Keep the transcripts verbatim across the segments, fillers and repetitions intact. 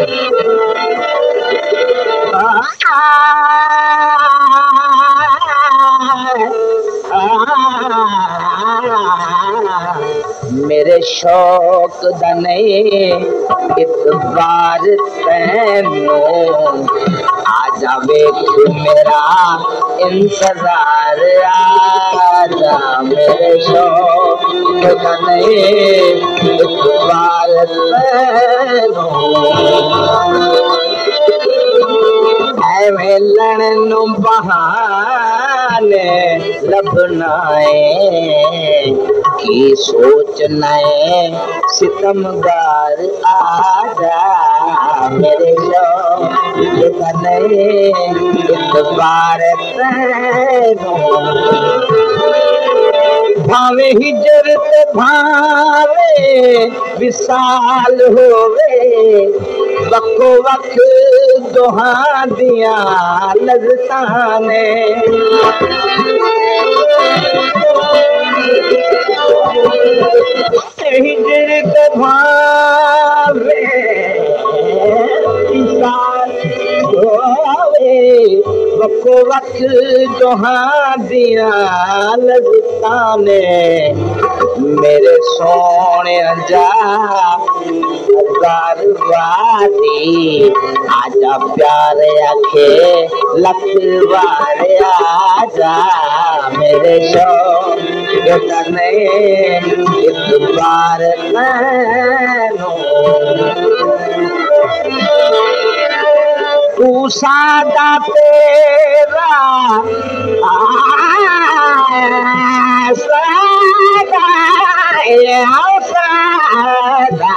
मेरे शौक दने इतबार तैनो आजा वेख मेरा इंतजार आजा मेरे शौक दने इतबार तैनो ऐ मिलन नु बहाने लभनाए की सोचना है सितमगार आजा मेरे शौक दने इतबार तैनो भावे हिजरत भावे विसाल होवे वक्को वक्त दोहा दिया लज़्ज़तां ने हिजरत भावे विसाल होवे वक्को वक्त दोहा दिया लज़्ज़तां ने मेरे सोने जा हजार वादी आजा प्यार आखे लखवार आजा मेरे शौक दने इतबार तैनो तू सादा तेरा सादा सादा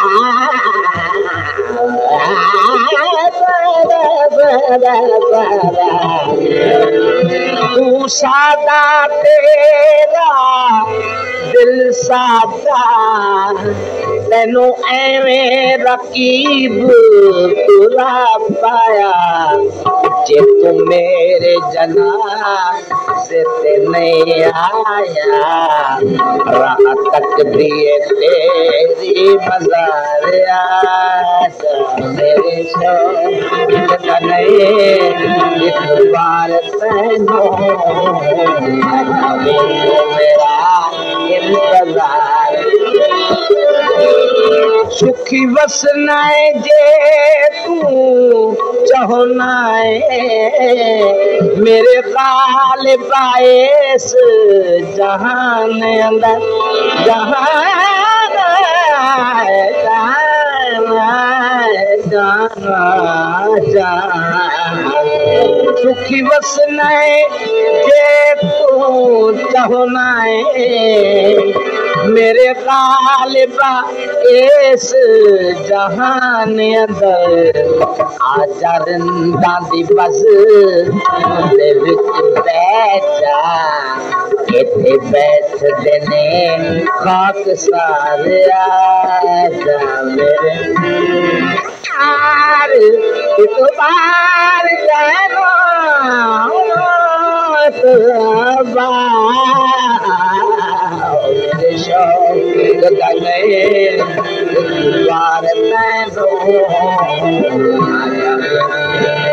तू सादा तेरा दिल सादा तेनू एवें रकीब तुरा पाया जे तू मेरे जना से ते नहीं आया राह तक भी तेरी मज़ार आजा मेरे शौक दने इतबार तैनो आजा मेरा इंतजार सुखी वसनाए जे तू चाहनाए मेरे गाल बाएस जहान अंदर जहान जाना जान सुखी वसनाए जे तू चाहनाए मेरे गालिबा इस जहान अंदर आजा रिंदा दी बस दे विच बैठ जा इत्थे बैठ देने खाक सारे आजा मेरे यार इतबार जानो शौक दने इतबार तैनो